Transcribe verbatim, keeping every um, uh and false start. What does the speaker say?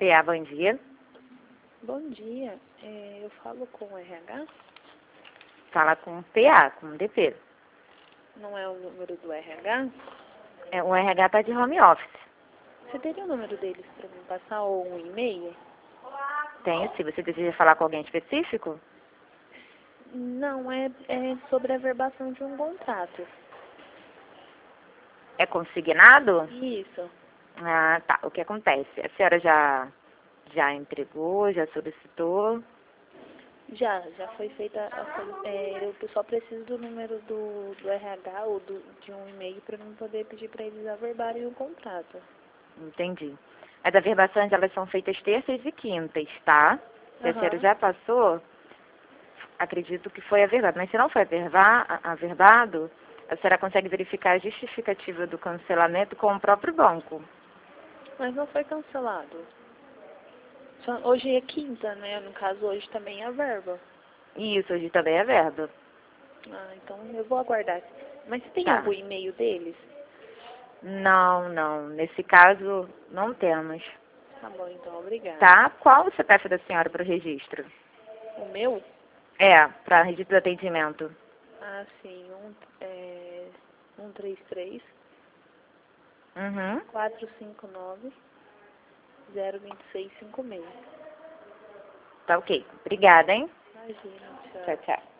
P A, bom dia. Bom dia, é, eu falo com o R H? Fala com o P A, com o D P. Não é o número do R H? É, o R H está de home office. Você teria o número deles para me passar ou um e-mail? Tenho, se você deseja falar com alguém específico. Não, é, é sobre a verbação de um contrato. É consignado? Isso. Ah, tá. O que acontece? A senhora já, já entregou, já solicitou? Já, já foi feita a soli- é, eu só preciso do número do, do R H ou do, de um e-mail para eu poder pedir para eles averbarem o contrato. Entendi. As averbações, elas são feitas terças e quintas, tá? Se a senhora Aham. já passou, acredito que foi averbado. Mas se não foi averba- a- averbado, a senhora consegue verificar a justificativa do cancelamento com o próprio banco. Mas não foi cancelado. Só- hoje é quinta, né? No caso, hoje também é a verba. Isso, hoje também é verba. Ah, então eu vou aguardar. Mas tem Tá. algum e-mail deles? Não, não. Nesse caso, não temos. Tá bom, então, obrigada. Tá? Qual o C P F da senhora para o registro? O meu? É, para registro de atendimento. Ah, sim, um, é, um três três, Uhum. quatro cinco nove, zero dois seis cinco seis. Tá ok. Obrigada, hein? Imagina, tchau. Tchau, tchau.